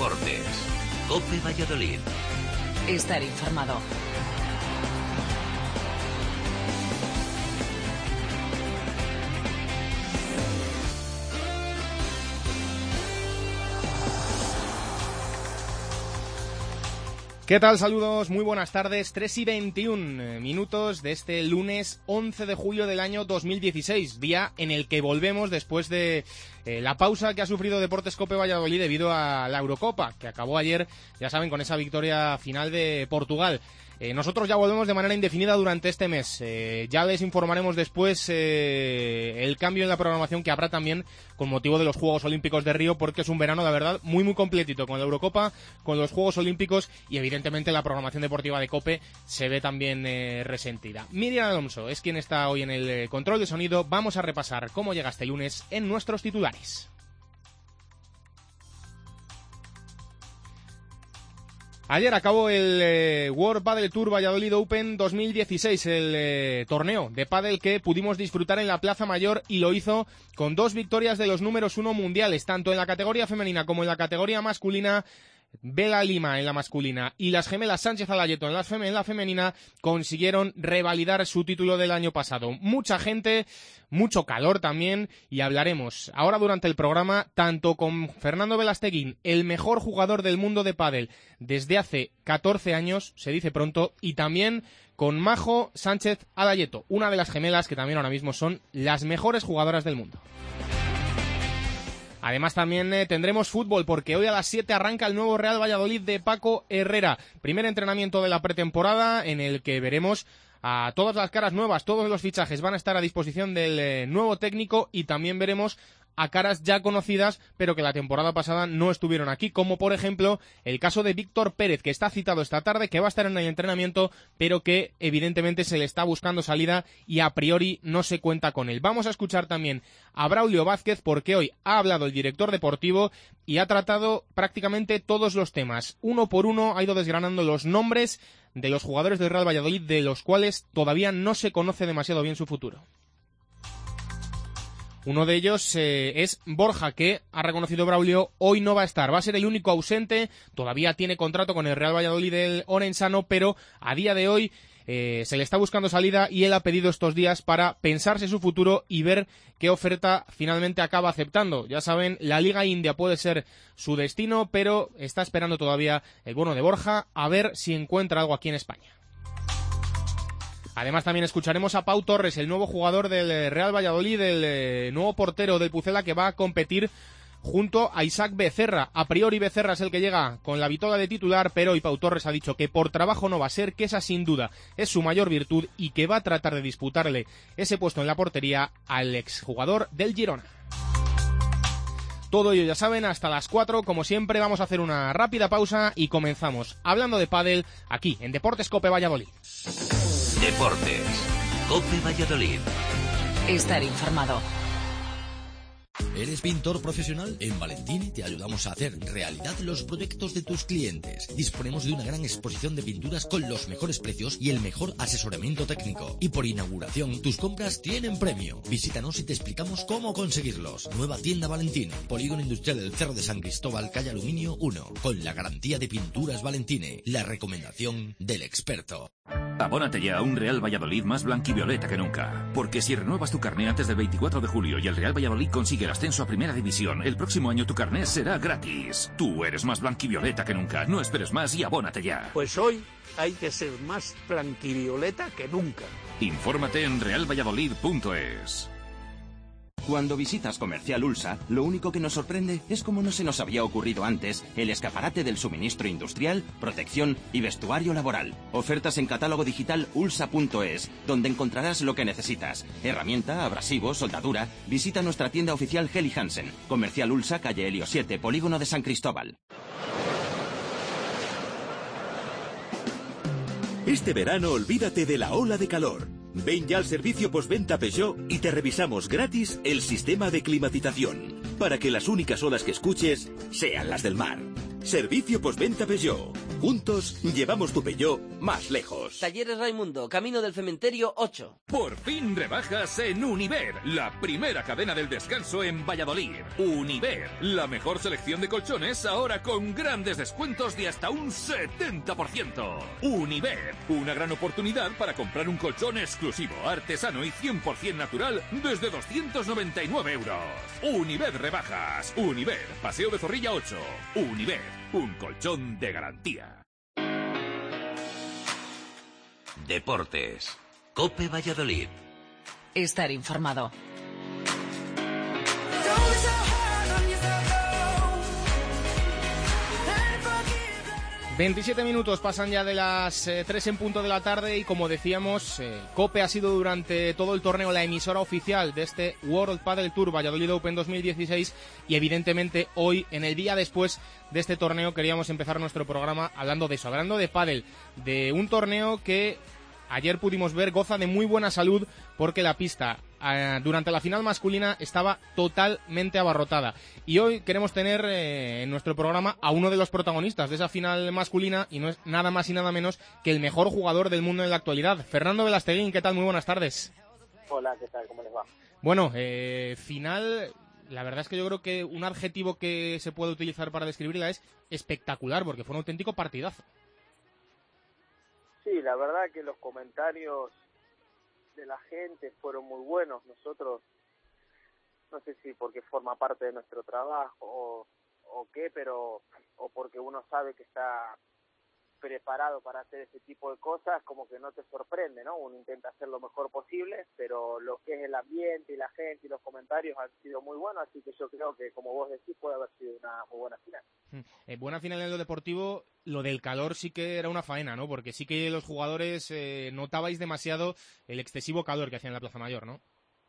Deportes. COPE Valladolid. Estar informado. ¿Qué tal? Saludos, muy buenas tardes, 3:21 de este lunes 11 de julio del año 2016, día en el que volvemos después de la pausa que ha sufrido Deportes COPE Valladolid debido a la Eurocopa, que acabó ayer, ya saben, con esa victoria final de Portugal. Nosotros ya volvemos de manera indefinida durante este mes. Ya les informaremos después el cambio en la programación que habrá también con motivo de los Juegos Olímpicos de Río, porque es un verano, la verdad, muy muy completito con la Eurocopa, con los Juegos Olímpicos y evidentemente la programación deportiva de COPE se ve también resentida. Miriam Alonso es quien está hoy en el control de sonido. Vamos a repasar cómo llega este lunes en nuestros titulares. Ayer acabó el World Padel Tour Valladolid Open 2016, el torneo de pádel que pudimos disfrutar en la Plaza Mayor, y lo hizo con 2 victorias de los números 1 mundiales, tanto en la categoría femenina como en la categoría masculina. Vela Lima en la masculina y las gemelas Sánchez Alayeto en la femenina consiguieron revalidar su título del año pasado. Mucha gente, mucho calor también, y hablaremos ahora durante el programa tanto con Fernando Velasteguín, el mejor jugador del mundo de pádel desde hace 14 años, se dice pronto, y también con Majo Sánchez Alayeto, una de las gemelas que también ahora mismo son las mejores jugadoras del mundo. Además también tendremos fútbol, porque hoy a las 7 arranca el nuevo Real Valladolid de Paco Herrera. Primer entrenamiento de la pretemporada en el que veremos a todas las caras nuevas, todos los fichajes van a estar a disposición del nuevo técnico, y también veremos a caras ya conocidas pero que la temporada pasada no estuvieron aquí, como por ejemplo el caso de Víctor Pérez, que está citado esta tarde, que va a estar en el entrenamiento pero que evidentemente se le está buscando salida y a priori no se cuenta con él. Vamos a escuchar también a Braulio Vázquez, porque hoy ha hablado el director deportivo y ha tratado prácticamente todos los temas. Uno por uno ha ido desgranando los nombres de los jugadores del Real Valladolid, de los cuales todavía no se conoce demasiado bien su futuro. Uno de ellos es Borja, que ha reconocido Braulio, hoy no va a estar, va a ser el único ausente, todavía tiene contrato con el Real Valladolid del Orensano, pero a día de hoy se le está buscando salida y él ha pedido estos días para pensarse su futuro y ver qué oferta finalmente acaba aceptando. Ya saben, la Liga India puede ser su destino, pero está esperando todavía el bono de Borja a ver si encuentra algo aquí en España. Además también escucharemos a Pau Torres, el nuevo jugador del Real Valladolid, el nuevo portero del Pucela, que va a competir junto a Isaac Becerra. A priori Becerra es el que llega con la vitola de titular, pero hoy Pau Torres ha dicho que por trabajo no va a ser, que esa sin duda es su mayor virtud y que va a tratar de disputarle ese puesto en la portería al exjugador del Girona. Todo ello ya saben, hasta las 4, como siempre vamos a hacer una rápida pausa y comenzamos hablando de pádel aquí en Deportes COPE Valladolid. Deportes. COPE Valladolid. Estar informado. ¿Eres pintor profesional? En Valentini te ayudamos a hacer realidad los proyectos de tus clientes. Disponemos de una gran exposición de pinturas con los mejores precios y el mejor asesoramiento técnico. Y por inauguración, tus compras tienen premio. Visítanos y te explicamos cómo conseguirlos. Nueva tienda Valentini, Polígono Industrial del Cerro de San Cristóbal, calle Aluminio 1. Con la garantía de Pinturas Valentini, la recomendación del experto. Abónate ya a un Real Valladolid más blanquivioleta que nunca. Porque si renuevas tu carné antes del 24 de julio y el Real Valladolid consigue el ascenso a Primera División, el próximo año tu carné será gratis. Tú eres más blanquivioleta que nunca. No esperes más y abónate ya. Pues hoy hay que ser más blanquivioleta que nunca. Infórmate en realvalladolid.es. Cuando visitas Comercial Ulsa, lo único que nos sorprende es cómo no se nos había ocurrido antes el escaparate del suministro industrial, protección y vestuario laboral. Ofertas en catálogo digital ulsa.es, donde encontrarás lo que necesitas. Herramienta, abrasivo, soldadura. Visita nuestra tienda oficial Helly Hansen. Comercial Ulsa, calle Helio 7, Polígono de San Cristóbal. Este verano olvídate de la ola de calor. Ven ya al servicio postventa Peugeot y te revisamos gratis el sistema de climatización, para que las únicas olas que escuches sean las del mar. Servicio postventa Peugeot. Juntos llevamos tu Peugeot más lejos. Talleres Raimundo, Camino del Cementerio 8. Por fin rebajas en Univer, la primera cadena del descanso en Valladolid. Univer, la mejor selección de colchones ahora con grandes descuentos de hasta un 70%. Univer, una gran oportunidad para comprar un colchón exclusivo, artesano y 100% natural desde 299 euros. Univer rebajas. Univer, Paseo de Zorrilla 8. Univer, un colchón de garantía. Deportes. COPE Valladolid. Estar informado. 27 minutos pasan ya de las 3 en punto de la tarde y como decíamos, COPE ha sido durante todo el torneo la emisora oficial de este World Padel Tour Valladolid Open 2016 y evidentemente hoy, en el día después de este torneo, queríamos empezar nuestro programa hablando de eso, hablando de pádel, de un torneo que ayer pudimos ver goza de muy buena salud porque la pista durante la final masculina estaba totalmente abarrotada. Y hoy queremos tener en nuestro programa a uno de los protagonistas de esa final masculina y no es nada más y nada menos que el mejor jugador del mundo en la actualidad. Fernando Velasteguín, ¿qué tal? Muy buenas tardes. Hola, ¿qué tal? ¿Cómo les va? Bueno, final, la verdad es que yo creo que un adjetivo que se puede utilizar para describirla es espectacular, porque fue un auténtico partidazo. Sí, la verdad que los comentarios de la gente fueron muy buenos. Nosotros, no sé si porque forma parte de nuestro trabajo o qué, pero o porque uno sabe que está preparado para hacer ese tipo de cosas, como que no te sorprende, ¿no? Uno intenta hacer lo mejor posible, pero lo que es el ambiente y la gente y los comentarios han sido muy buenos, así que yo creo que, como vos decís, puede haber sido una muy buena final. Buena final en lo deportivo, lo del calor sí que era una faena, ¿no? Porque sí que los jugadores notabais demasiado el excesivo calor que hacía en la Plaza Mayor, ¿no?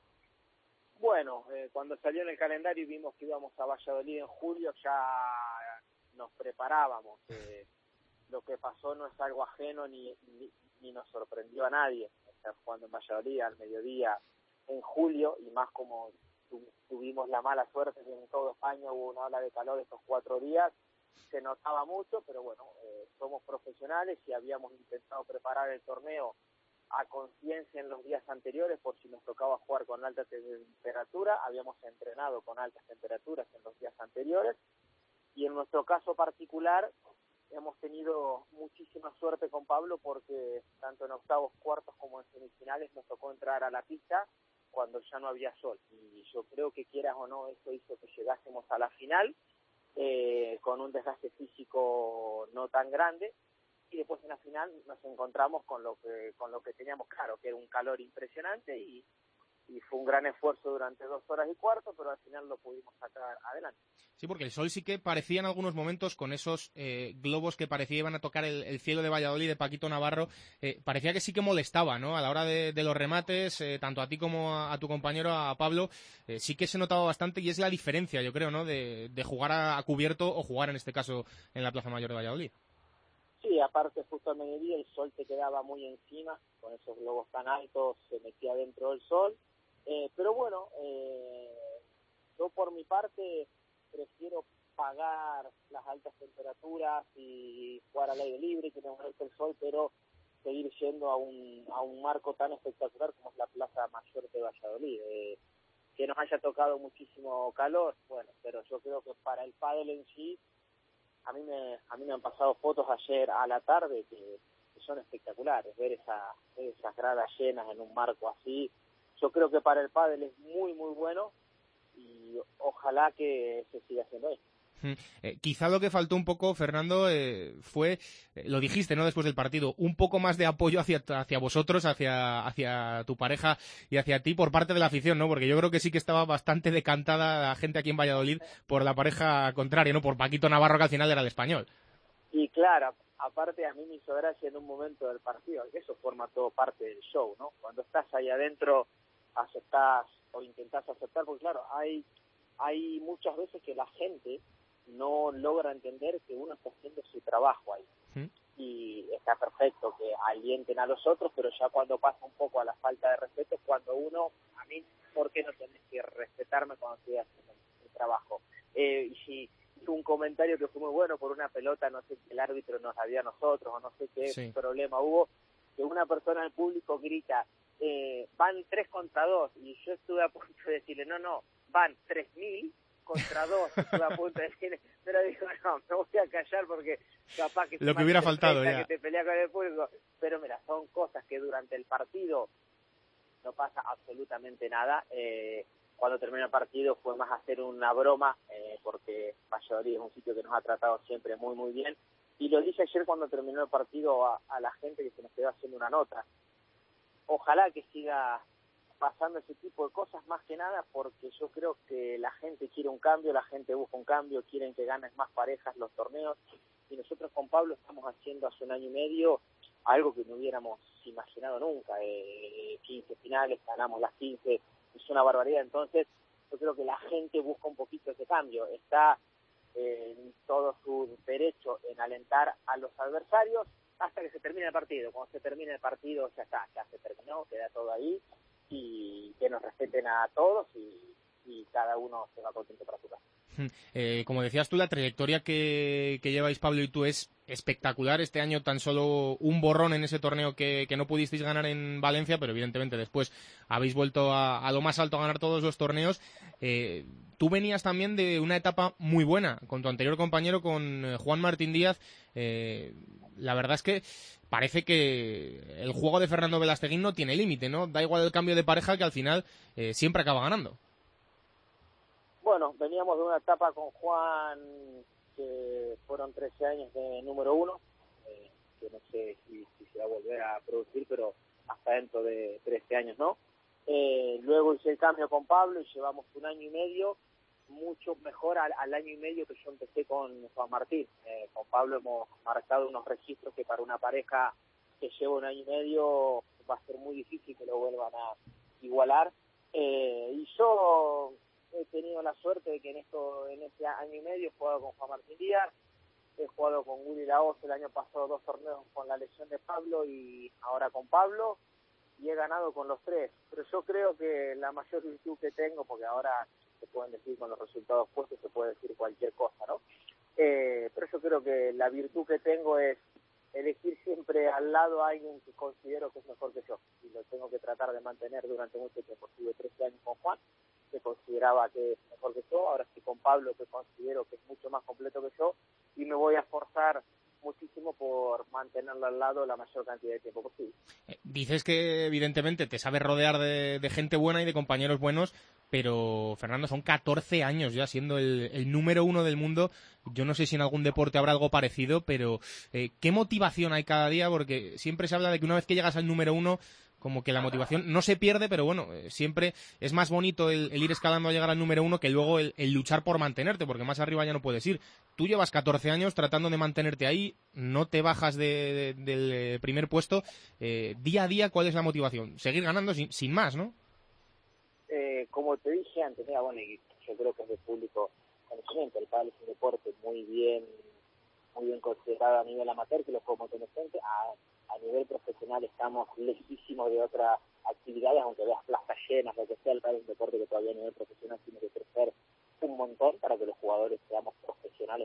Bueno, cuando salió en el calendario y vimos que íbamos a Valladolid en julio, ya nos preparábamos. Lo que pasó no es algo ajeno ni nos sorprendió a nadie. Estar jugando en Valladolid al mediodía en julio, y más como tuvimos la mala suerte que en toda España hubo una ola de calor estos 4 días, se notaba mucho, pero bueno, somos profesionales y habíamos intentado preparar el torneo a conciencia en los días anteriores por si nos tocaba jugar con alta temperatura. Habíamos entrenado con altas temperaturas en los días anteriores y en nuestro caso particular hemos tenido muchísima suerte con Pablo porque tanto en octavos, cuartos como en semifinales nos tocó entrar a la pista cuando ya no había sol. Y yo creo que quieras o no, eso hizo que llegásemos a la final con un desgaste físico no tan grande. Y después en la final nos encontramos con lo que teníamos claro, que era un calor impresionante y fue un gran esfuerzo durante 2 horas y cuarto, pero al final lo pudimos sacar adelante. Sí, porque el sol sí que parecía en algunos momentos, con esos globos que parecía iban a tocar el cielo de Valladolid, de Paquito Navarro, parecía que sí que molestaba, ¿no? A la hora de los remates, tanto a ti como a tu compañero, a Pablo, sí que se notaba bastante y es la diferencia, yo creo, ¿no? De jugar a cubierto o jugar, en este caso, en la Plaza Mayor de Valladolid. Sí, aparte justo al mediodía el sol te quedaba muy encima, con esos globos tan altos se metía dentro del sol. Pero bueno, yo por mi parte prefiero pagar las altas temperaturas y jugar al aire libre, que no moleste el sol, pero seguir yendo a un marco tan espectacular como es la Plaza Mayor de Valladolid. Que nos haya tocado muchísimo calor, bueno, pero yo creo que para el pádel en sí, a mí me han pasado fotos ayer a la tarde que son espectaculares, ver esas gradas llenas en un marco así. Yo creo que para el pádel es muy, muy bueno y ojalá que se siga haciendo esto. Quizá lo que faltó un poco, Fernando, fue, lo dijiste, ¿no?, después del partido, un poco más de apoyo hacia vosotros, hacia tu pareja y hacia ti por parte de la afición, ¿no? Porque yo creo que sí que estaba bastante decantada la gente aquí en Valladolid por la pareja contraria, ¿no? Por Paquito Navarro, que al final era el español. Y claro, aparte a mí me hizo gracia en un momento del partido, que eso forma todo parte del show, ¿no? Cuando estás ahí adentro aceptás o intentás aceptar, porque claro, hay muchas veces que la gente no logra entender que uno está haciendo su trabajo ahí. Y está perfecto que alienten a los otros, pero ya cuando pasa un poco a la falta de respeto es cuando uno, a mí, ¿por qué no tenés que respetarme cuando estoy haciendo mi trabajo? Y un comentario que fue muy bueno por una pelota, no sé si el árbitro nos había a nosotros o no sé qué problema hubo, que una persona del público grita, van 3 contra 2, y yo estuve a punto de decirle, no, van 3.000 contra 2, estuve a punto de decirle, pero digo, no, me voy a callar porque capaz que lo que hubiera faltado ya. Que te pelea con el público, pero mira, son cosas que durante el partido no pasa absolutamente nada. Cuando terminó el partido fue más hacer una broma, porque Valladolid es un sitio que nos ha tratado siempre muy, muy bien. Y lo dije ayer cuando terminó el partido a la gente que se nos quedó haciendo una nota. Ojalá que siga pasando ese tipo de cosas, más que nada porque yo creo que la gente quiere un cambio, la gente busca un cambio, quieren que ganen más parejas los torneos. Y nosotros con Pablo estamos haciendo hace 1 año y medio algo que no hubiéramos imaginado nunca. 15 finales, ganamos las 15, es una barbaridad. Entonces yo creo que la gente busca un poquito ese cambio, está en todo su derecho en alentar a los adversarios hasta que se termine el partido. Cuando se termine el partido ya está, ya se terminó, queda todo ahí, y que nos respeten a todos y cada uno se va contento para su casa. Como decías tú, la trayectoria que lleváis Pablo y tú es espectacular. Este año tan solo un borrón en ese torneo que no pudisteis ganar en Valencia, pero evidentemente después habéis vuelto a lo más alto a ganar todos los torneos. Tú venías también de una etapa muy buena con tu anterior compañero, con Juan Martín Díaz. La verdad es que parece que el juego de Fernando Velasteguín no tiene límite, ¿no? Da igual el cambio de pareja, que al final siempre acaba ganando. Bueno, veníamos de una etapa con Juan que fueron 13 años de número 1, que no sé si se va a volver a producir, pero hasta dentro de 13 años no. Luego hice el cambio con Pablo y llevamos 1 año y medio, mucho mejor al año y medio que yo empecé con Juan Martín. Con Pablo hemos marcado unos registros que para una pareja que lleva 1 año y medio va a ser muy difícil que lo vuelvan a igualar. Y yo he tenido la suerte de que en este año y medio he jugado con Juan Martín Díaz, he jugado con Willy Lahoz el año pasado 2 torneos con la lesión de Pablo y ahora con Pablo, y he ganado con los 3. Pero yo creo que la mayor virtud que tengo, porque ahora se pueden decir con los resultados puestos, se puede decir cualquier cosa, ¿no? Pero yo creo que la virtud que tengo es elegir siempre al lado a alguien que considero que es mejor que yo, y lo tengo que tratar de mantener durante mucho tiempo. Estuve 13 años con Juan, que consideraba que es mejor que yo, ahora estoy con Pablo, que considero que es mucho más completo que yo, y me voy a esforzar muchísimo por mantenerlo al lado la mayor cantidad de tiempo posible. Dices que evidentemente te sabes rodear de gente buena y de compañeros buenos, pero Fernando, son 14 años ya siendo el número 1 del mundo. Yo no sé si en algún deporte habrá algo parecido, pero ¿qué motivación hay cada día? Porque siempre se habla de que una vez que llegas al número 1, como que la motivación no se pierde, pero bueno, siempre es más bonito el ir escalando a llegar al número 1 que luego el luchar por mantenerte, porque más arriba ya no puedes ir. Tú llevas 14 años tratando de mantenerte ahí, no te bajas del primer puesto. Día a día, ¿cuál es la motivación? Seguir ganando sin más, ¿no? Como te dije antes, bueno, y yo creo que es de público conocimiento, el pádel es un deporte muy bien considerado a nivel amateur, que lo como gente. A nivel profesional estamos lejísimos de otras actividades, aunque veas plazas llenas, lo que sea, el pádel es un deporte que todavía a nivel profesional tiene que crecer un montón para que los jugadores seamos profesionales.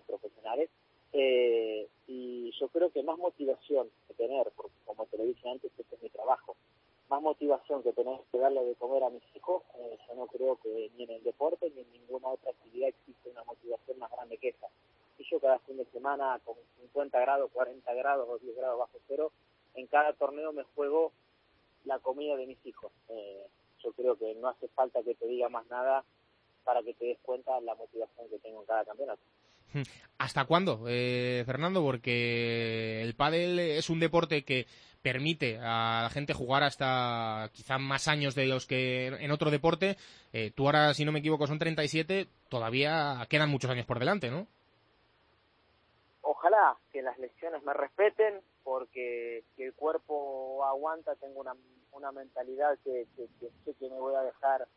Y yo creo que más motivación que tener, porque como te lo dije antes, este es mi trabajo, más motivación que tener que darle de comer a mis hijos, yo no creo que ni en el deporte ni en ninguna otra actividad existe una motivación más grande que esa. Y yo cada fin de semana con 50 grados, 40 grados o 10 grados bajo cero, en cada torneo me juego la comida de mis hijos. Yo creo que no hace falta que te diga más nada para que te des cuenta de la motivación que tengo en cada campeonato. ¿Hasta cuándo, Fernando? Porque el pádel es un deporte que permite a la gente jugar hasta quizá más años de los que en otro deporte. Tú ahora, si no me equivoco, son 37, todavía quedan muchos años por delante, ¿no? Ojalá que las lesiones me respeten, porque si el cuerpo aguanta, tengo una mentalidad que sé que me voy a dejar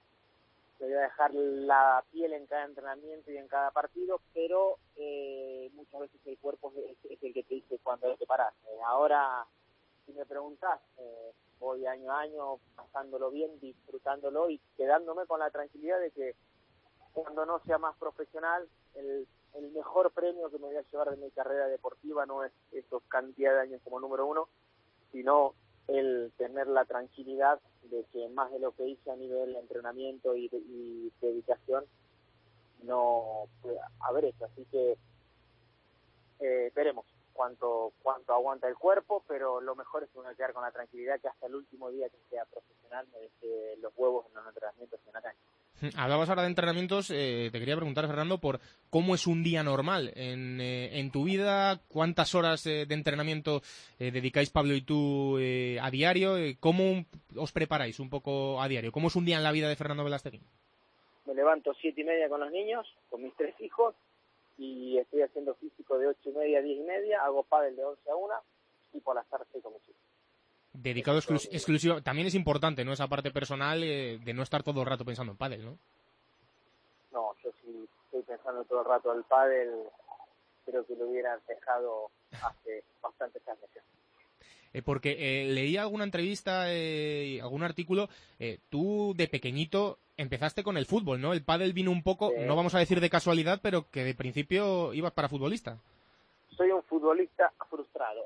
la piel en cada entrenamiento y en cada partido, pero muchas veces el cuerpo es el que te dice cuándo hay que parar. Ahora, si me preguntás, voy año a año pasándolo bien, disfrutándolo y quedándome con la tranquilidad de que cuando no sea más profesional, el el mejor premio que me voy a llevar de mi carrera deportiva no es esos cantidad de años como número 1, sino el tener la tranquilidad de que más de lo que hice a nivel de entrenamiento y dedicación no pueda haber hecho. Así que veremos cuánto aguanta el cuerpo, pero lo mejor es uno quedar con la tranquilidad que hasta el último día que sea profesional me deje los huevos en los entrenamientos en la cancha. Hablabas ahora de entrenamientos, te quería preguntar, Fernando, por cómo es un día normal en tu vida, cuántas horas de entrenamiento dedicáis Pablo y tú a diario, cómo os preparáis un poco a diario, cómo es un día en la vida de Fernando Velastegui. Me levanto 7:30 con los niños, con mis 3 hijos, y estoy haciendo físico de 8:30 a 10:30, hago pádel de 11 a 1 y por las tardes estoy con mis hijos. Dedicado exclusivo, también es importante, ¿no? Esa parte personal de no estar todo el rato pensando en pádel, ¿no? No, yo sí estoy pensando todo el rato en el pádel, creo que lo hubieran dejado hace bastantes años. Porque leí alguna entrevista, algún artículo, tú de pequeñito empezaste con el fútbol, ¿no? El pádel vino un poco, no vamos a decir de casualidad, pero que de principio ibas para futbolista. Soy un futbolista frustrado.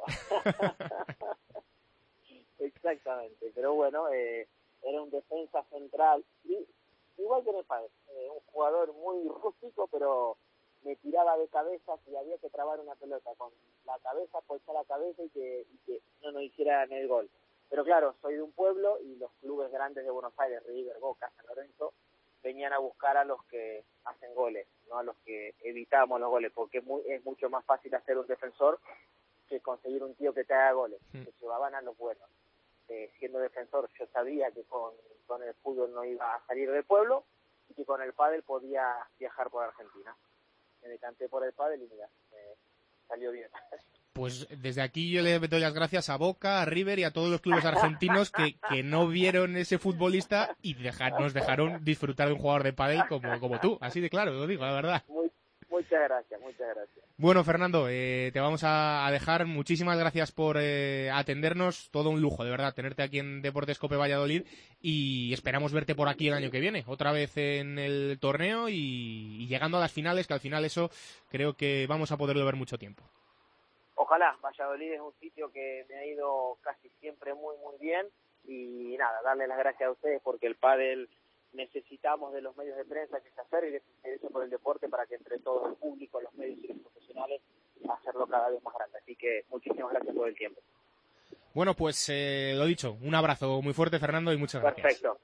Exactamente, pero bueno, era un defensa central, igual que en el pádel, un jugador muy rústico, pero me tiraba de cabeza si había que trabar una pelota con la cabeza, pulsar la cabeza y que no nos hicieran el gol. Pero claro, soy de un pueblo y los clubes grandes de Buenos Aires, River, Boca, San Lorenzo, venían a buscar a los que hacen goles, no a los que evitamos los goles, porque es mucho más fácil hacer un defensor que conseguir un tío que te haga goles, que llevaban a los buenos. Siendo defensor yo sabía que con el fútbol no iba a salir del pueblo y que con el pádel podía viajar por Argentina. Me decanté por el pádel y mira, salió bien. Pues desde aquí yo le doy las gracias a Boca, a River y a todos los clubes argentinos que no vieron ese futbolista y nos dejaron disfrutar de un jugador de pádel como tú, así de claro, lo digo, la verdad. Muchas gracias. Bueno, Fernando, te vamos a dejar. Muchísimas gracias por atendernos. Todo un lujo, de verdad, tenerte aquí en Deportes Cope Valladolid y esperamos verte por aquí el año que viene, otra vez en el torneo y llegando a las finales, que al final eso creo que vamos a poderlo ver mucho tiempo. Ojalá. Valladolid es un sitio que me ha ido casi siempre muy, muy bien y nada, darle las gracias a ustedes porque el pádel necesitamos de los medios de prensa que se hacer y de interés por el deporte para que entre todo el público, los medios y los profesionales hacerlo cada vez más grande. Así que muchísimas gracias por el tiempo. Bueno, pues lo dicho, un abrazo muy fuerte, Fernando, y muchas gracias. Perfecto.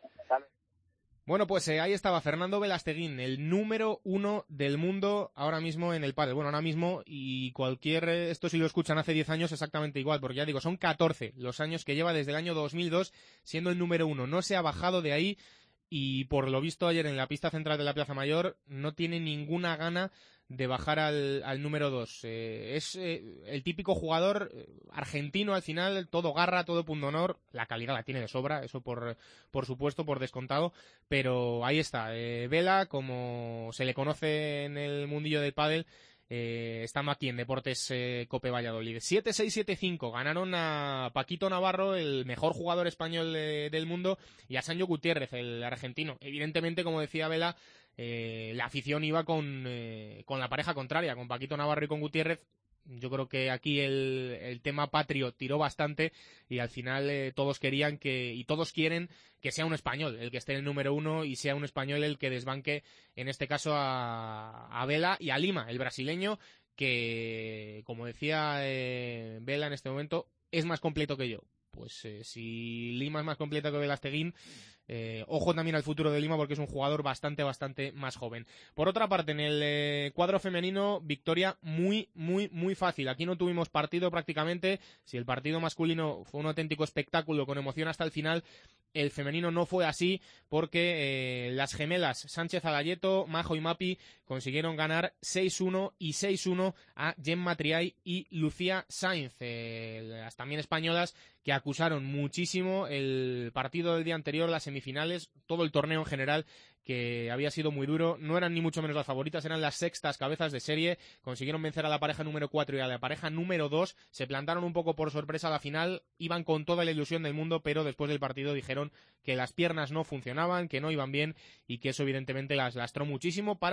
Bueno, pues ahí estaba Fernando Velasteguín, el número 1 del mundo ahora mismo en el pádel. Bueno, ahora mismo y esto si lo escuchan hace 10 años exactamente igual, porque ya digo, son 14 los años que lleva desde el año 2002 siendo el número 1. No se ha bajado de ahí y por lo visto ayer en la pista central de la Plaza Mayor no tiene ninguna gana de bajar al número 2. Es el típico jugador argentino al final, todo garra, todo punto honor, la calidad la tiene de sobra, eso por supuesto, por descontado, pero ahí está, Vela, como se le conoce en el mundillo del pádel, estando aquí en Deportes Cope Valladolid. 7-6-7-5, ganaron a Paquito Navarro, el mejor jugador español del mundo, y a Sancho Gutiérrez, el argentino. Evidentemente, como decía Vela, la afición iba con la pareja contraria, con Paquito Navarro y con Gutiérrez. Yo creo que aquí el tema patrio tiró bastante y al final todos querían y todos quieren que sea un español el que esté en el número 1 y sea un español el que desbanque, en este caso, a Vela y a Lima, el brasileño, que, como decía Vela en este momento, es más completo que yo. Pues si Lima es más completo que Velasteguín, ojo también al futuro de Lima porque es un jugador bastante más joven. Por otra parte, en el cuadro femenino, victoria muy fácil. Aquí no tuvimos partido prácticamente. Si el partido masculino fue un auténtico espectáculo con emoción hasta el final, el femenino no fue así porque las gemelas Sánchez Alayeto, Majo y Mapi consiguieron ganar 6-1 y 6-1 a Gemma Triay y Lucía Sainz, las también españolas que acusaron muchísimo el partido del día anterior, las semifinales, todo el torneo en general, que había sido muy duro. No eran ni mucho menos las favoritas, eran las sextas cabezas de serie, consiguieron vencer a la pareja número 4 y a la pareja número 2, se plantaron un poco por sorpresa a la final, iban con toda la ilusión del mundo, pero después del partido dijeron que las piernas no funcionaban, que no iban bien y que eso evidentemente las lastró muchísimo para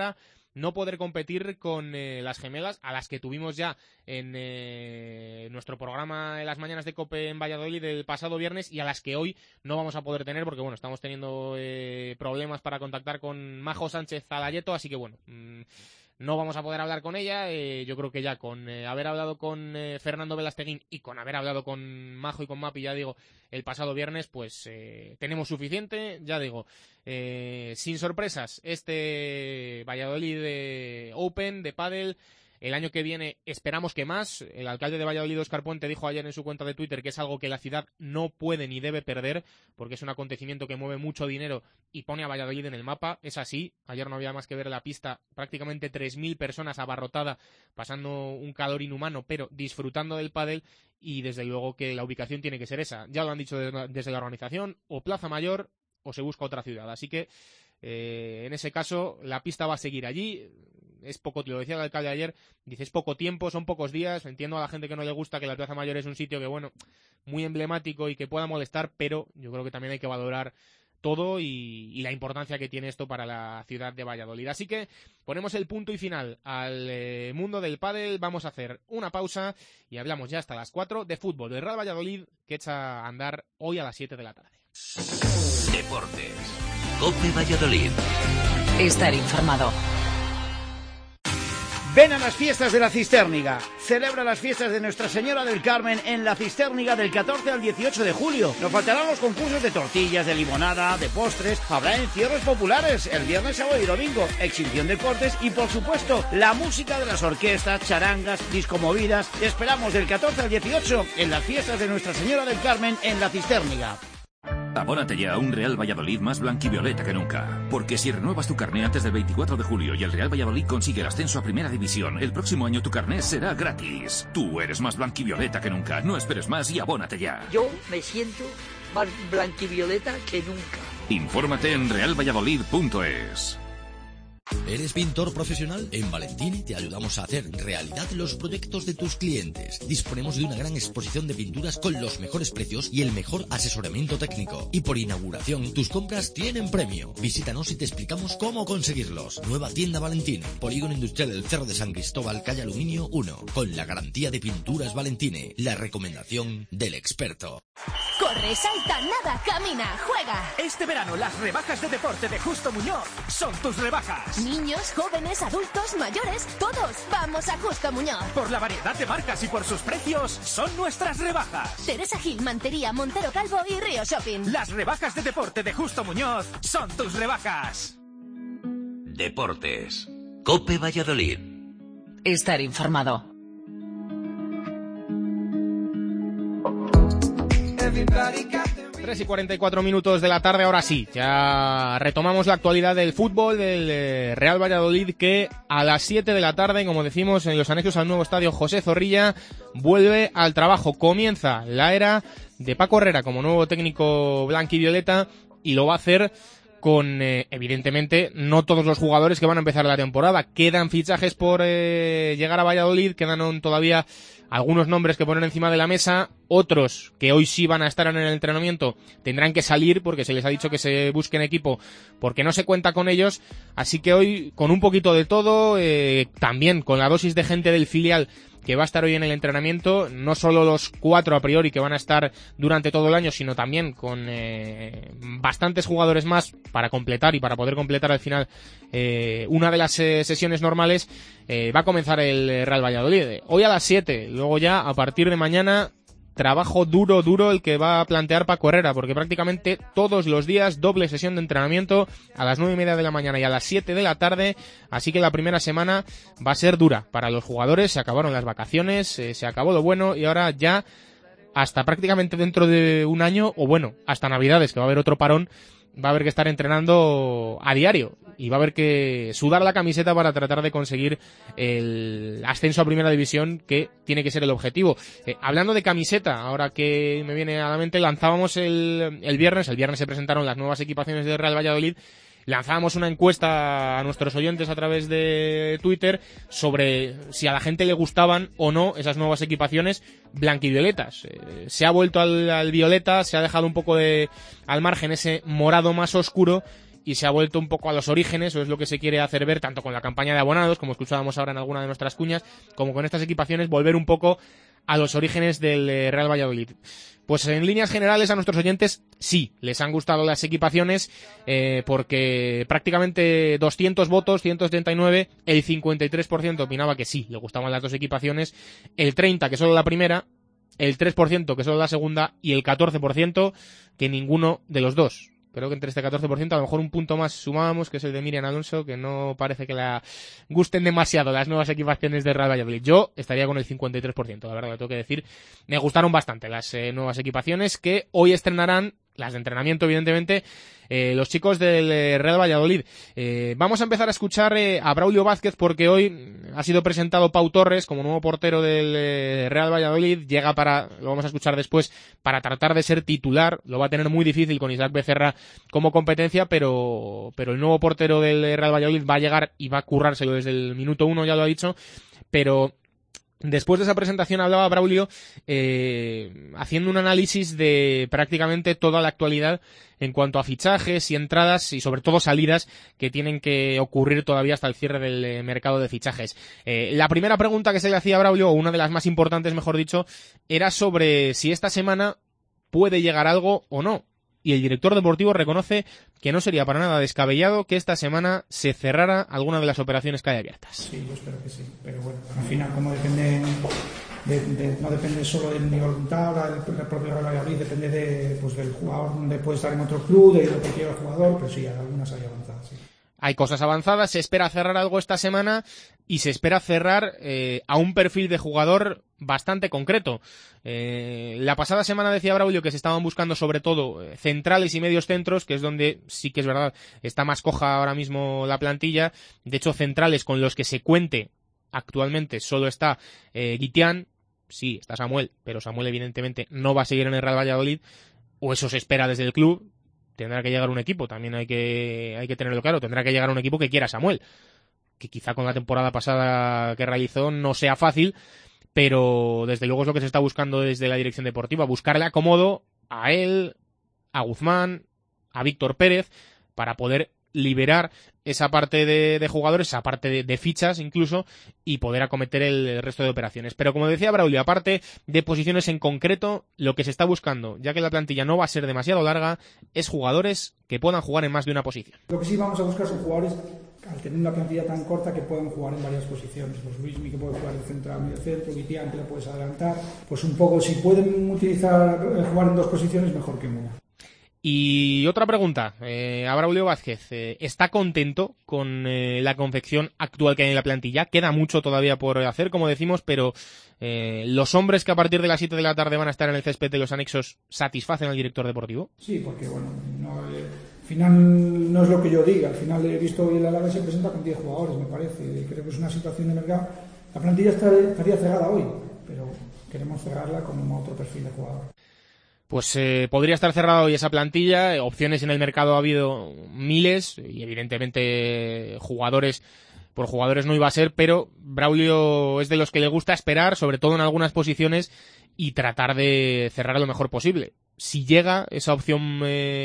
no poder competir con las gemelas, a las que tuvimos ya en nuestro programa de las mañanas de COPE en Valladolid el pasado viernes, y a las que hoy no vamos a poder tener porque bueno, estamos teniendo problemas para contactar con Majo Sánchez Zalayeto, así que bueno, no vamos a poder hablar con ella. Yo creo que ya con haber hablado con Fernando Velasteguín y con haber hablado con Majo y con Mapi, ya digo, el pasado viernes, pues tenemos suficiente, ya digo, sin sorpresas, este Valladolid Open de pádel. El año que viene esperamos que más. El alcalde de Valladolid, Óscar Puente, dijo ayer en su cuenta de Twitter que es algo que la ciudad no puede ni debe perder, porque es un acontecimiento que mueve mucho dinero y pone a Valladolid en el mapa. Es así. Ayer no había más que ver la pista, prácticamente 3.000 personas abarrotada, pasando un calor inhumano, pero disfrutando del pádel, y desde luego que la ubicación tiene que ser esa. Ya lo han dicho desde la organización, o Plaza Mayor o se busca otra ciudad. Así que en ese caso la pista va a seguir allí. Es poco, lo decía el alcalde ayer, dice, es poco tiempo, son pocos días. Entiendo a la gente que no le gusta que la Plaza Mayor es un sitio que, bueno, muy emblemático y que pueda molestar, pero yo creo que también hay que valorar todo y la importancia que tiene esto para la ciudad de Valladolid. Así que ponemos el punto y final al mundo del pádel. Vamos a hacer una pausa y hablamos ya hasta las 4 de fútbol del Real Valladolid, que echa a andar hoy a las 7 de la tarde. Deportes. COPE Valladolid. Estar informado. Ven a las fiestas de la Cistérniga. Celebra las fiestas de Nuestra Señora del Carmen en la Cistérniga del 14 al 18 de julio. Nos faltarán los concursos de tortillas, de limonada, de postres. Habrá encierros populares el viernes, sábado y domingo. Exhibición de cortes y, por supuesto, la música de las orquestas, charangas, discomovidas. Te esperamos del 14 al 18 en las fiestas de Nuestra Señora del Carmen en la Cistérniga. Abónate ya a un Real Valladolid más blanquivioleta que nunca. Porque si renuevas tu carné antes del 24 de julio y el Real Valladolid consigue el ascenso a Primera División, el próximo año tu carné será gratis. Tú eres más blanquivioleta que nunca. No esperes más y abónate ya. Yo me siento más blanquivioleta que nunca. Infórmate en realvalladolid.es. ¿Eres pintor profesional? En Valentini te ayudamos a hacer realidad los proyectos de tus clientes. Disponemos de una gran exposición de pinturas con los mejores precios y el mejor asesoramiento técnico. Y por inauguración, tus compras tienen premio. Visítanos y te explicamos cómo conseguirlos. Nueva tienda Valentini, Polígono Industrial del Cerro de San Cristóbal, calle Aluminio 1. Con la garantía de Pinturas Valentini, la recomendación del experto. Corre, salta, nada, camina, juega. Este verano las rebajas de deporte de Justo Muñoz son tus rebajas. Niños, jóvenes, adultos, mayores, todos vamos a Justo Muñoz. Por la variedad de marcas y por sus precios, son nuestras rebajas. Teresa Gil, Mantería, Montero Calvo y Río Shopping. Las rebajas de deporte de Justo Muñoz son tus rebajas. Deportes. COPE Valladolid. Estar informado. Everybody got 3:44 de la tarde, ahora sí, ya retomamos la actualidad del fútbol del Real Valladolid, que a las 7 de la tarde, como decimos, en los anexos al nuevo estadio José Zorrilla, vuelve al trabajo. Comienza la era de Paco Herrera como nuevo técnico blanquivioleta y lo va a hacer con, evidentemente, no todos los jugadores que van a empezar la temporada. Quedan fichajes por llegar a Valladolid, quedan todavía algunos nombres que poner encima de la mesa, otros que hoy sí van a estar en el entrenamiento tendrán que salir porque se les ha dicho que se busquen equipo porque no se cuenta con ellos, así que hoy con un poquito de todo, también con la dosis de gente del filial que va a estar hoy en el entrenamiento, no solo los 4 a priori que van a estar durante todo el año, sino también con bastantes jugadores más para completar y para poder completar al final una de las sesiones normales. Va a comenzar el Real Valladolid hoy a las 7, luego ya a partir de mañana trabajo duro el que va a plantear Paco Herrera, porque prácticamente todos los días doble sesión de entrenamiento a las 9:30 de la mañana y a las 7 de la tarde, así que la primera semana va a ser dura para los jugadores. Se acabaron las vacaciones, se acabó lo bueno y ahora ya hasta prácticamente dentro de un año, o bueno, hasta Navidades, que va a haber otro parón, va a haber que estar entrenando a diario y va a haber que sudar la camiseta para tratar de conseguir el ascenso a Primera División, que tiene que ser el objetivo. Hablando de camiseta, ahora que me viene a la mente, lanzábamos el viernes se presentaron las nuevas equipaciones del Real Valladolid. Lanzábamos una encuesta a nuestros oyentes a través de Twitter sobre si a la gente le gustaban o no esas nuevas equipaciones blanquivioletas. Se ha vuelto al violeta, se ha dejado un poco al margen ese morado más oscuro y se ha vuelto un poco a los orígenes, o es lo que se quiere hacer ver tanto con la campaña de abonados, como escuchábamos ahora en alguna de nuestras cuñas, como con estas equipaciones, volver un poco a los orígenes del Real Valladolid. Pues en líneas generales a nuestros oyentes sí, les han gustado las equipaciones, porque prácticamente 200 votos, 179, el 53% opinaba que sí, le gustaban las dos equipaciones, el 30% que solo la primera, el 3% que solo la segunda y el 14% que ninguno de los dos. Creo que entre este 14% a lo mejor un punto más sumábamos, que es el de Miriam Alonso, que no parece que la gusten demasiado las nuevas equipaciones de Real Valladolid. Yo estaría con el 53%, la verdad, lo tengo que decir. Me gustaron bastante las nuevas equipaciones que hoy estrenarán, las de entrenamiento evidentemente, los chicos del Real Valladolid. Vamos a empezar a escuchar a Braulio Vázquez, porque hoy ha sido presentado Pau Torres como nuevo portero del Real Valladolid. Llega lo vamos a escuchar después, para tratar de ser titular. Lo va a tener muy difícil con Isaac Becerra como competencia, pero el nuevo portero del Real Valladolid va a llegar y va a currárselo desde el minuto 1, ya lo ha dicho, pero después de esa presentación hablaba Braulio haciendo un análisis de prácticamente toda la actualidad en cuanto a fichajes y entradas y sobre todo salidas que tienen que ocurrir todavía hasta el cierre del mercado de fichajes. La primera pregunta que se le hacía a Braulio, o una de las más importantes mejor dicho, era sobre si esta semana puede llegar algo o no. Y el director deportivo reconoce que no sería para nada descabellado que esta semana se cerrara alguna de las operaciones que hay abiertas. Sí, yo espero que sí, pero bueno, al final como depende, no depende solo del nivel voluntad, del propio Real Valladolid, depende del jugador, donde puede estar en otro club, de lo que quiera el jugador, pero sí, algunas hay avanzadas, sí. Hay cosas avanzadas, se espera cerrar algo esta semana y se espera cerrar a un perfil de jugador bastante concreto. La pasada semana decía Braulio que se estaban buscando sobre todo centrales y medios centros, que es donde sí que es verdad está más coja ahora mismo la plantilla. De hecho, centrales con los que se cuente actualmente solo está Guitián, sí, está Samuel, pero Samuel evidentemente no va a seguir en el Real Valladolid, o eso se espera desde el club. Tendrá que llegar un equipo, también hay que tenerlo claro, tendrá que llegar un equipo que quiera a Samuel, que quizá con la temporada pasada que realizó no sea fácil, pero desde luego es lo que se está buscando desde la dirección deportiva, buscarle acomodo a él, a Guzmán, a Víctor Pérez, para poder liberar esa parte de jugadores, esa parte de fichas incluso, y poder acometer el resto de operaciones. Pero como decía Braulio, aparte de posiciones en concreto, lo que se está buscando, ya que la plantilla no va a ser demasiado larga, es jugadores que puedan jugar en más de una posición. Lo que sí vamos a buscar son jugadores, al tener una plantilla tan corta, que puedan jugar en varias posiciones. Pues Luismi, que puede jugar de central, medio centro, Guitián, que le puedes adelantar. Pues un poco, si pueden jugar en dos posiciones, mejor que en una. Y otra pregunta, a Braulio Vázquez, ¿está contento con la confección actual que hay en la plantilla? Queda mucho todavía por hacer, como decimos, pero ¿los hombres que a partir de las 7 de la tarde van a estar en el césped de los anexos satisfacen al director deportivo? Sí, porque bueno, al final no es lo que yo diga, al final he visto hoy el Alavés se presenta con 10 jugadores, me parece, creo que es una situación de mercado. La plantilla estaría cerrada hoy, pero queremos cerrarla con otro perfil de jugador. Pues podría estar cerrada hoy esa plantilla, opciones en el mercado ha habido miles y evidentemente por jugadores no iba a ser, pero Braulio es de los que le gusta esperar, sobre todo en algunas posiciones, y tratar de cerrar lo mejor posible. Si llega esa opción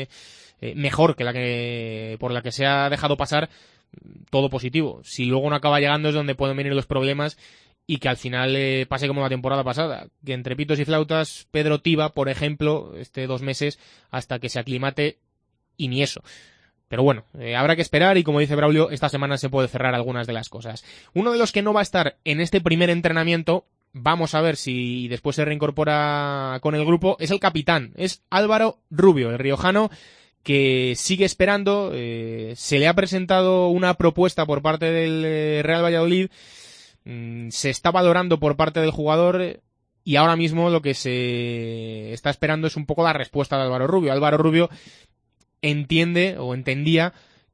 mejor que por la que se ha dejado pasar, todo positivo. Si luego no acaba llegando es donde pueden venir los problemas, y que al final pase como la temporada pasada, que entre pitos y flautas Pedro Tiba, por ejemplo, esté 2 meses hasta que se aclimate, y ni eso. Pero bueno, habrá que esperar, y como dice Braulio, esta semana se puede cerrar algunas de las cosas. Uno de los que no va a estar en este primer entrenamiento, vamos a ver si después se reincorpora con el grupo, es el capitán, es Álvaro Rubio, el riojano, que sigue esperando. Se le ha presentado una propuesta por parte del Real Valladolid, se está valorando por parte del jugador, y ahora mismo lo que se está esperando es un poco la respuesta de Álvaro Rubio. Álvaro Rubio entendía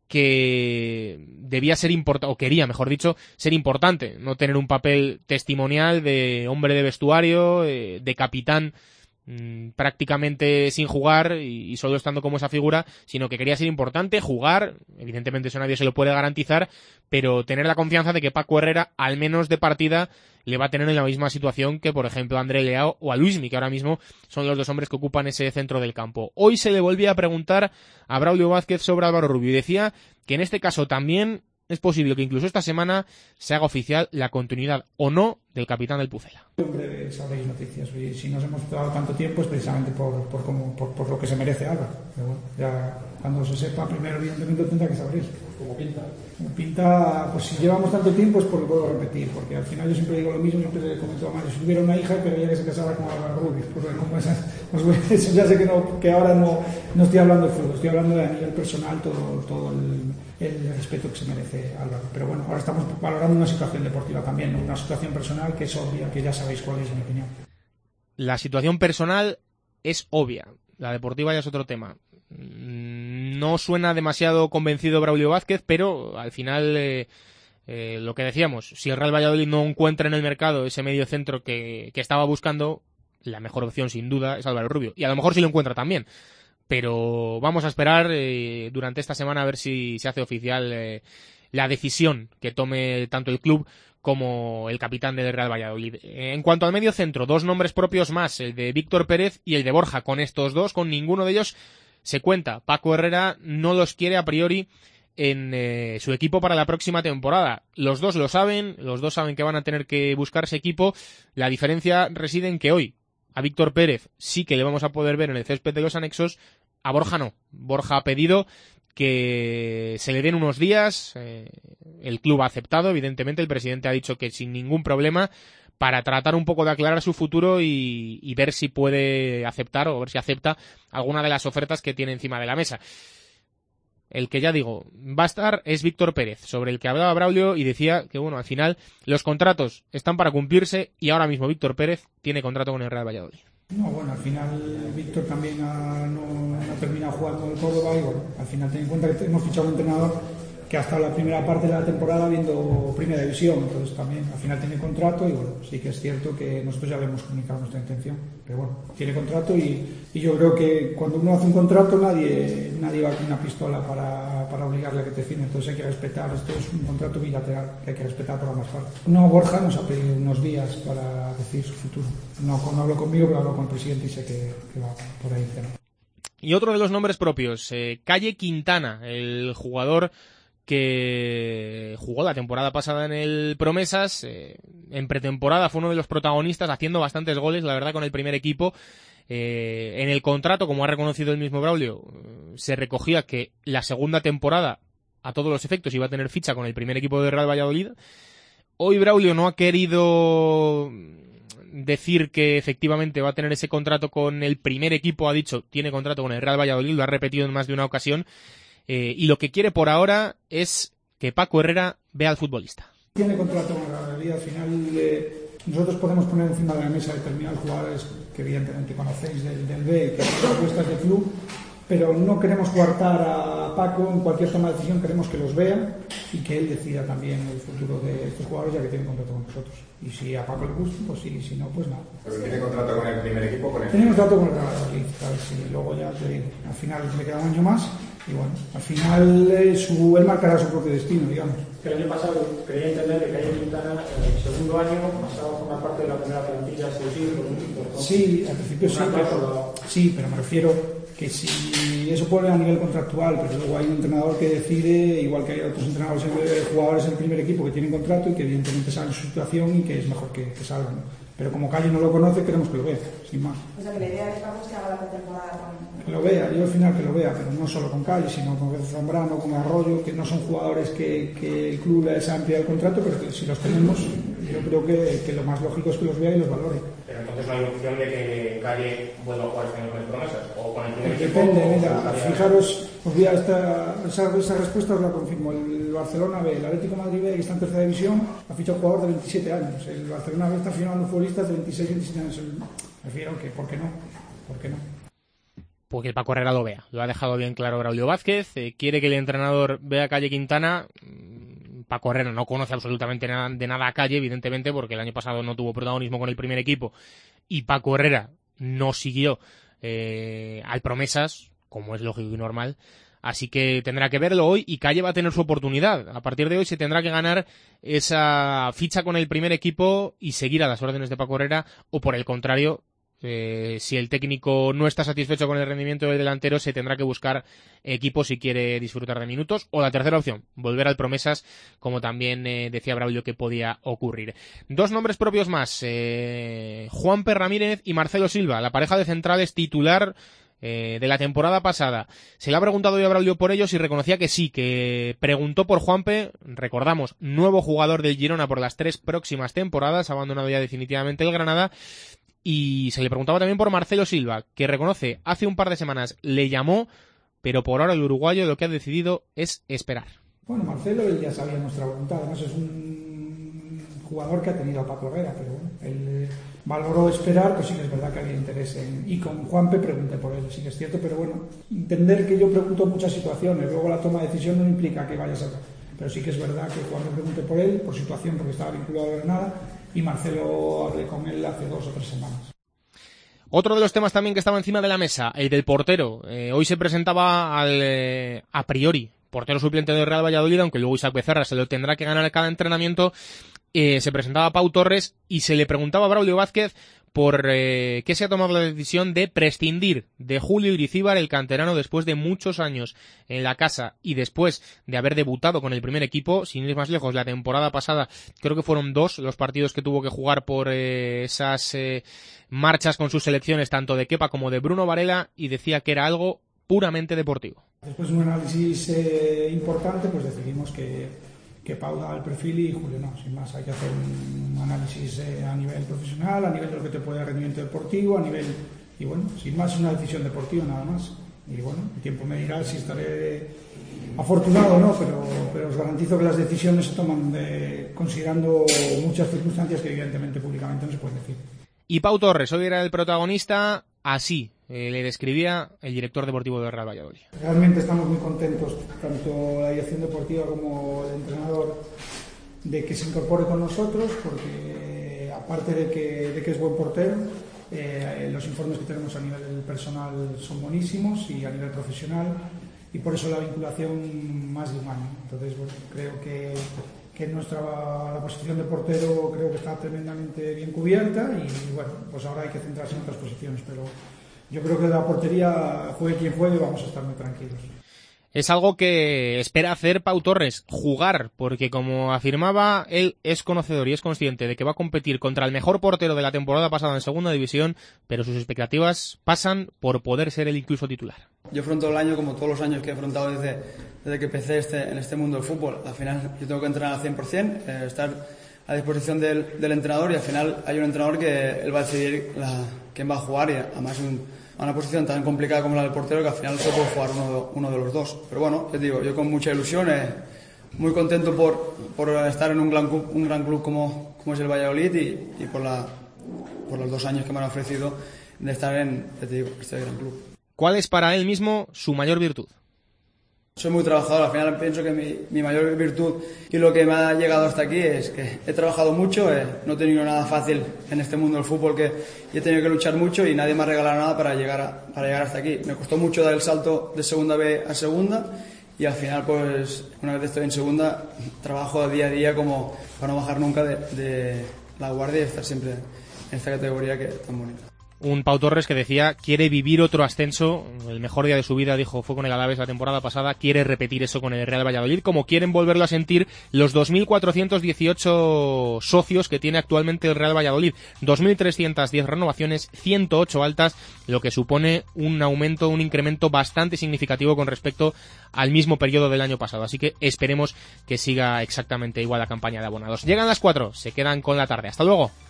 que debía ser importante, o quería, mejor dicho, ser importante, no tener un papel testimonial de hombre de vestuario, de capitán prácticamente sin jugar y solo estando como esa figura, sino que quería ser importante, jugar, evidentemente eso nadie se lo puede garantizar, pero tener la confianza de que Paco Herrera, al menos de partida, le va a tener en la misma situación que, por ejemplo, a André Leao o a Luismi, que ahora mismo son los dos hombres que ocupan ese centro del campo. Hoy se le volvía a preguntar a Braulio Vázquez sobre Álvaro Rubio y decía que en este caso también es posible que incluso esta semana se haga oficial la continuidad o no del capitán del Pucela. En breve sabréis noticias, y si nos hemos dado tanto tiempo es precisamente por lo que se merece Álvaro. Pero bueno, ya cuando se sepa, primero evidentemente tendrá que saber eso. ¿Cómo pinta? Como pinta, pues si llevamos tanto tiempo es porque puedo repetir, porque al final yo siempre digo lo mismo, siempre le comento a Mario, si tuviera una hija quería que se casara con Álvaro Rubio, porque como eso ya sé que ahora no estoy hablando de fútbol, estoy hablando de a nivel personal todo el respeto que se merece Álvaro. Pero bueno, ahora estamos valorando una situación deportiva también, ¿no? Una situación personal que es obvia, que ya sabéis cuál es mi opinión. La situación personal es obvia, la deportiva ya es otro tema. No suena demasiado convencido Braulio Vázquez, pero al final lo que decíamos, si el Real Valladolid no encuentra en el mercado ese medio centro que estaba buscando, la mejor opción sin duda es Álvaro Rubio, y a lo mejor sí lo encuentra también, pero vamos a esperar durante esta semana a ver si se hace oficial la decisión que tome tanto el club como el capitán del Real Valladolid. En cuanto al medio centro, dos nombres propios más, el de Víctor Pérez y el de Borja. Con estos dos, con ninguno de ellos se cuenta. Paco Herrera no los quiere a priori en su equipo para la próxima temporada. Los dos lo saben, los dos saben que van a tener que buscarse equipo. La diferencia reside en que hoy a Víctor Pérez sí que le vamos a poder ver en el césped de los anexos, a Borja no. Borja ha pedido que se le den unos días, el club ha aceptado, evidentemente el presidente ha dicho que sin ningún problema, para tratar un poco de aclarar su futuro y ver si puede aceptar o ver si acepta alguna de las ofertas que tiene encima de la mesa. El que ya digo, va a estar es Víctor Pérez, sobre el que hablaba Braulio y decía que bueno, al final los contratos están para cumplirse y ahora mismo Víctor Pérez tiene contrato con el Real Valladolid. No, bueno, al final Víctor también no ha terminado jugando en el Córdoba y bueno, al final ten en cuenta que hemos fichado un entrenador que ha estado la primera parte de la temporada viendo Primera División, entonces también al final tiene contrato y bueno, sí que es cierto que nosotros ya habíamos comunicado nuestra intención, pero bueno, tiene contrato y yo creo que cuando uno hace un contrato nadie va con una pistola para obligarle a que te firme, entonces hay que respetar, esto es un contrato bilateral que hay que respetar por ambas partes. No, Borja nos ha pedido unos días para decir su futuro, no hablo conmigo, pero hablo con el presidente y sé que va por ahí el tema. Y otro de los nombres propios, Calle Quintana, el jugador que jugó la temporada pasada en el Promesas, en pretemporada fue uno de los protagonistas haciendo bastantes goles, la verdad, con el primer equipo. En el contrato, como ha reconocido el mismo Braulio, se recogía que la segunda temporada a todos los efectos iba a tener ficha con el primer equipo de Real Valladolid. Hoy Braulio no ha querido decir que efectivamente va a tener ese contrato con el primer equipo, ha dicho tiene contrato con el Real Valladolid, lo ha repetido en más de una ocasión. Y lo que quiere por ahora es que Paco Herrera vea al futbolista. Tiene contrato con la realidad. Al final nosotros podemos poner encima de la mesa determinados jugadores que evidentemente conocéis del B, que son propuestas del club, pero no queremos coartar a Paco en cualquier toma de decisión, queremos que los vea y que él decida también el futuro de estos jugadores ya que tienen contrato con nosotros. Y si a Paco le gusta, pues sí, si no, pues nada. ¿Pero tiene contrato con el primer equipo? Tenemos contrato con el Real Valladolid, y luego ya te digo, al final me queda un año más y bueno, al final él marcará su propio destino, digamos. El año pasado quería entender que Calle Quintana en el segundo año pasaba a formar parte de la primera plantilla, Sí, al principio sí, pero me refiero que si eso pone a nivel contractual, pero luego hay un entrenador que decide, igual que hay otros entrenadores, jugadores en el primer equipo que tienen contrato y que evidentemente saben su situación y que es mejor que salgan, ¿no? Pero como Calle no lo conoce, queremos que lo vea, sin más. O sea, que la idea de Paco es que haga la pretemporada con... Que lo vea, yo al final que lo vea, pero no solo con Calle, sino con Zambrano, con Arroyo, que no son jugadores que el club les ha ampliado el contrato, pero que si los tenemos, yo creo que lo más lógico es que los vea y los valore. Pero entonces no hay opción de que Calle vuelva a jugar este año con el Promesas o con el primer equipo. Depende, mira, fijaros, os voy a esa respuesta os la confirmo. El Barcelona B, el Atlético de Madrid B, que está en tercera división, ha fichado un jugador de 27 años. El Barcelona B está firmando futbolistas de 26, 27 años. Refiero que, ¿por qué no? ¿Por qué no? Porque el Paco Herrera lo vea. Lo ha dejado bien claro Braulio Vázquez. Quiere que el entrenador vea a Calle Quintana. Paco Herrera no conoce absolutamente de nada a Calle, evidentemente, porque el año pasado no tuvo protagonismo con el primer equipo. Y Paco Herrera no siguió al Promesas, como es lógico y normal. Así que tendrá que verlo hoy y Calle va a tener su oportunidad. A partir de hoy se tendrá que ganar esa ficha con el primer equipo y seguir a las órdenes de Paco Herrera, o por el contrario, si el técnico no está satisfecho con el rendimiento del delantero, se tendrá que buscar equipo si quiere disfrutar de minutos. O la tercera opción, volver al Promesas, como también decía Braulio que podía ocurrir. Dos nombres propios más, Juanpe Ramírez y Marcelo Silva, la pareja de centrales titular de la temporada pasada. Se le ha preguntado hoy a Braulio por ellos y reconocía que sí, que preguntó por Juanpe, recordamos, nuevo jugador del Girona por las 3 próximas temporadas, ha abandonado ya definitivamente el Granada, y se le preguntaba también por Marcelo Silva, que reconoce, hace un par de semanas le llamó, pero por ahora el uruguayo lo que ha decidido es esperar. Bueno, Marcelo él ya sabía nuestra voluntad, además es un jugador que ha tenido a Paco Herrera, pero bueno, él valoró esperar, pues sí que es verdad que había interés y con Juanpe pregunté por él, sí que es cierto, pero bueno, entender que yo pregunto muchas situaciones, luego la toma de decisión no implica que vayas a... Pero sí que es verdad que Juanpe pregunté por él, por situación, porque estaba vinculado a Granada, y Marcelo hablé con él hace 2 o 3 semanas. Otro de los temas también que estaba encima de la mesa, el del portero. Hoy se presentaba a priori portero suplente del Real Valladolid, aunque luego Isaac Becerra se lo tendrá que ganar a cada entrenamiento. Se presentaba Pau Torres y se le preguntaba a Braulio Vázquez por qué se ha tomado la decisión de prescindir de Julio Irizíbar, el canterano, después de muchos años en la casa y después de haber debutado con el primer equipo. Sin ir más lejos, la temporada pasada creo que fueron 2 los partidos que tuvo que jugar por esas marchas con sus selecciones, tanto de Kepa como de Bruno Varela, y decía que era algo puramente deportivo. Después de un análisis importante, pues decidimos que Pau da el perfil y Julio no, sin más. Hay que hacer un análisis a nivel profesional, a nivel de lo que te puede dar rendimiento deportivo, a nivel... Y bueno, sin más, es una decisión deportiva nada más. Y bueno, el tiempo me dirá si estaré afortunado o no, pero os garantizo que las decisiones se toman considerando muchas circunstancias que evidentemente públicamente no se pueden decir. Y Pau Torres, hoy era el protagonista, así le describía el director deportivo del Real Valladolid. Realmente estamos muy contentos, tanto la dirección deportiva como el entrenador, de que se incorpore con nosotros, porque aparte de que es buen portero, los informes que tenemos a nivel personal son buenísimos y a nivel profesional, y por eso la vinculación más de un año. Entonces, bueno, creo que la posición de portero creo que está tremendamente bien cubierta y bueno, pues ahora hay que centrarse en otras posiciones, pero yo creo que la portería, juegue quien juegue, vamos a estar muy tranquilos. Es algo que espera hacer Pau Torres, jugar, porque como afirmaba, él es conocedor y es consciente de que va a competir contra el mejor portero de la temporada pasada en segunda división, pero sus expectativas pasan por poder ser él incluso titular. Yo afronto el año como todos los años que he afrontado desde que empecé en este mundo del fútbol. Al final yo tengo que entrenar al 100%, estar a disposición del entrenador, y al final hay un entrenador que él va a decidir quién va a jugar, y además a una posición tan complicada como la del portero que al final solo puede jugar uno de los dos. Pero bueno, te digo, yo con mucha ilusión, muy contento por estar en un gran club como es el Valladolid y por los 2 años que me han ofrecido de estar en este gran club. ¿Cuál es para él mismo su mayor virtud? Soy muy trabajador, al final pienso que mi mayor virtud y lo que me ha llegado hasta aquí es que he trabajado mucho, no he tenido nada fácil en este mundo del fútbol, que he tenido que luchar mucho y nadie me ha regalado nada para llegar hasta aquí. Me costó mucho dar el salto de segunda B a segunda y al final, pues una vez estoy en segunda, trabajo día a día como para no bajar nunca de la guardia y estar siempre en esta categoría que es tan bonita. Un Pau Torres que decía quiere vivir otro ascenso, el mejor día de su vida, dijo, fue con el Alavés la temporada pasada, quiere repetir eso con el Real Valladolid, como quieren volverlo a sentir los 2.418 socios que tiene actualmente el Real Valladolid, 2.310 renovaciones, 108 altas, lo que supone un aumento, un incremento bastante significativo con respecto al mismo periodo del año pasado, así que esperemos que siga exactamente igual la campaña de abonados. Llegan las 4, se quedan con la tarde, hasta luego.